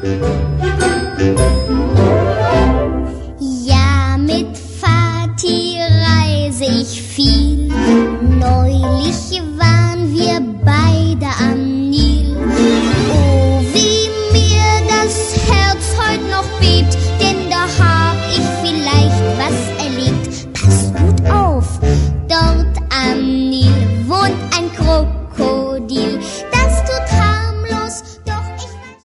Ja, mit Vati reise ich viel. Neulich waren wir bei